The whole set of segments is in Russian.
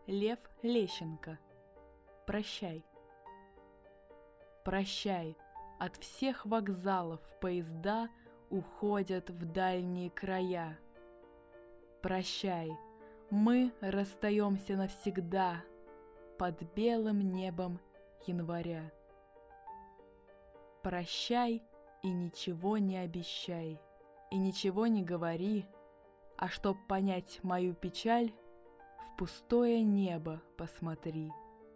Лев Лещенко. Прощай. Прощай, от всех вокзалов поезда уходят в дальние края. Прощай, мы расстаемся навсегда под белым небом января. Прощай и ничего не обещай, и ничего не говори, а чтоб понять мою печаль, в пустое небо посмотри.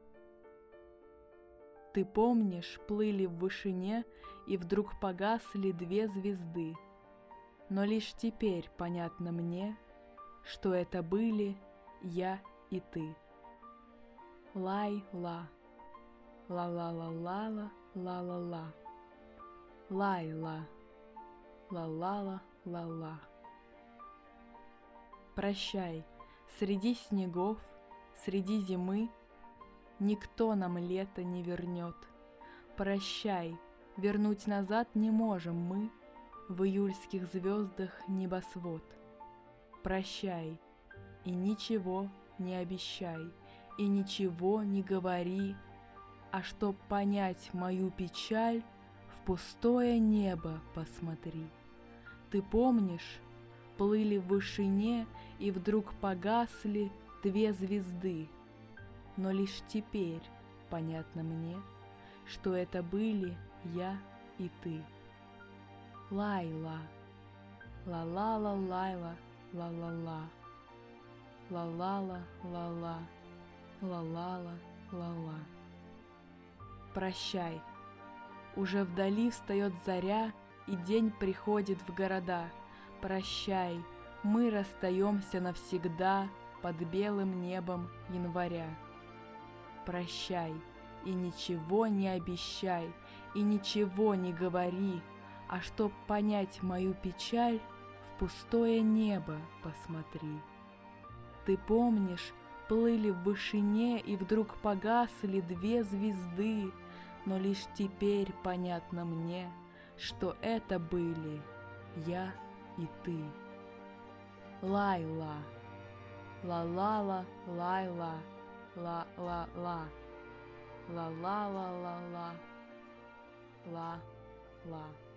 Ты помнишь, плыли в вышине, и вдруг погасли две звезды, но лишь теперь понятно мне, что это были я и ты. Лай-ла, ла-ла-ла-ла-ла, ла-ла-ла, лай-ла, ла-ла-ла-ла-ла. Прощай, среди снегов, среди зимы никто нам лето не вернет. Прощай, вернуть назад не можем мы в июльских звездах небосвод. Прощай, и ничего не обещай, и ничего не говори, а чтоб понять мою печаль, в пустое небо посмотри. Ты помнишь, плыли в вышине, и вдруг погасли две звезды, но лишь теперь понятно мне, что это были я и ты. Лайла, ла-ла-ла-лайла, ла-ла-ла, ла-ла-ла-ла-ла, ла-ла-ла-ла-ла. Прощай, уже вдали встает заря, и день приходит в города. Прощай, мы расстаемся навсегда под белым небом января. Прощай, и ничего не обещай, и ничего не говори, а чтоб понять мою печаль, в пустое небо посмотри. Ты помнишь, плыли в вышине, и вдруг погасли две звезды, но лишь теперь понятно мне, что это были я и ты. Лайла, ла-ла-ла, лайла, ла-ла-ла, ла-ла-ла-ла-ла, ла-ла.